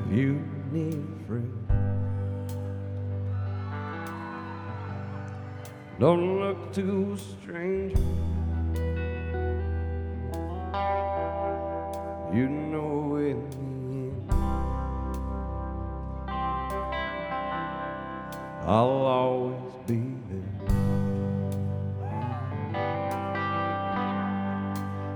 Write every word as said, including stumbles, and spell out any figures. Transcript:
you need a friend. Don't look to a stranger. You know in the end I'll always be there.